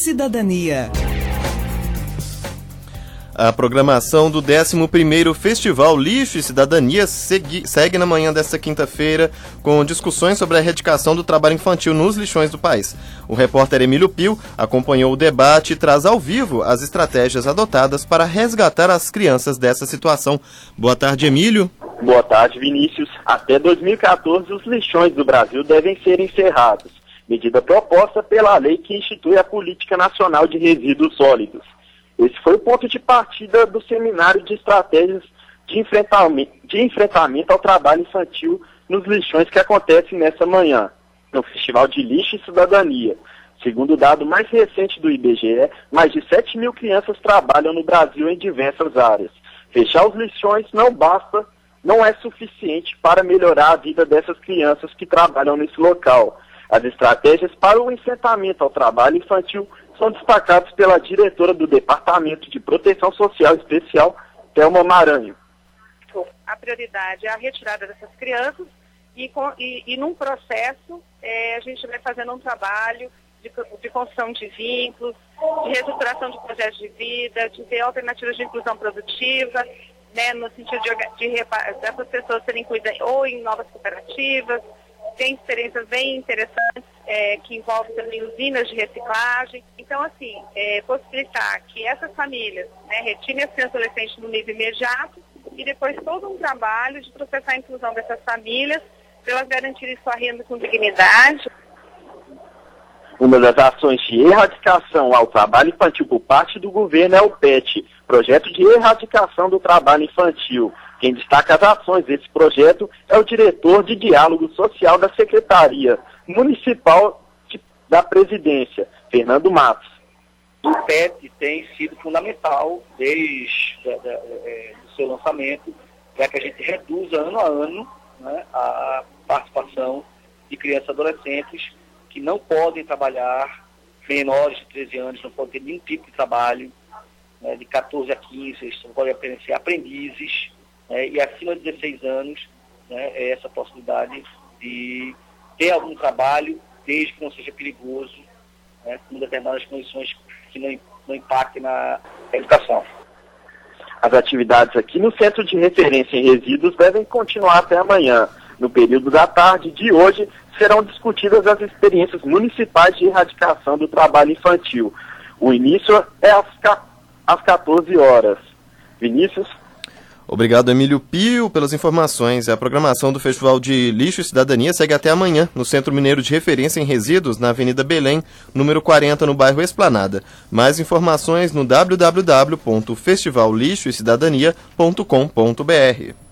Cidadania. A programação do 11º Festival Lixo e Cidadania segue na manhã desta quinta-feira com discussões sobre a erradicação do trabalho infantil nos lixões do país. O repórter Emílio Pio acompanhou o debate e traz ao vivo as estratégias adotadas para resgatar as crianças dessa situação. Boa tarde, Emílio. Boa tarde, Vinícius. Até 2014, os lixões do Brasil devem ser encerrados. Medida proposta pela lei que institui a Política Nacional de Resíduos Sólidos. Esse foi o ponto de partida do Seminário de Estratégias de Enfrentamento ao Trabalho Infantil nos Lixões que acontece nessa manhã, no Festival de Lixo e Cidadania. Segundo o dado mais recente do IBGE, mais de 7 mil crianças trabalham no Brasil em diversas áreas. Fechar os lixões não é suficiente para melhorar a vida dessas crianças que trabalham nesse local. As estratégias para o enfrentamento ao trabalho infantil são destacados pela diretora do Departamento de Proteção Social Especial, Thelma Maranho. A prioridade é a retirada dessas crianças e num processo a gente vai fazendo um trabalho de construção de vínculos, de reestruturação de projetos de vida, de ter alternativas de inclusão produtiva, né, no sentido dessas pessoas serem cuidadas ou em novas cooperativas. Tem experiências bem interessantes que envolvem também usinas de reciclagem. Então, assim, possibilitar que essas famílias retirem as crianças e adolescentes no nível imediato e depois todo um trabalho de processar a inclusão dessas famílias para elas garantirem sua renda com dignidade. Uma das ações de erradicação ao trabalho infantil por parte do governo é o PET, Projeto de Erradicação do Trabalho Infantil. Quem destaca as ações desse projeto é o diretor de Diálogo Social da Secretaria Municipal da Presidência, Fernando Matos. O PET tem sido fundamental desde o seu lançamento, para que a gente reduza ano a ano, né, a participação de crianças e adolescentes que não podem trabalhar, menores de 13 anos, não podem ter nenhum tipo de trabalho, né, de 14 a 15, eles não podem ser aprendizes, e acima de 16 anos, né, é essa possibilidade de ter algum trabalho, desde que não seja perigoso, né, com determinadas condições que não impactem na educação. As atividades aqui no Centro de Referência em Resíduos devem continuar até amanhã. No período da tarde de hoje, serão discutidas as experiências municipais de erradicação do trabalho infantil. O início é às 14 horas. Vinícius? Obrigado, Emílio Pio, pelas informações. A programação do Festival de Lixo e Cidadania segue até amanhã, no Centro Mineiro de Referência em Resíduos, na Avenida Belém, número 40, no bairro Esplanada. Mais informações no www.festivallixoecidadania.com.br.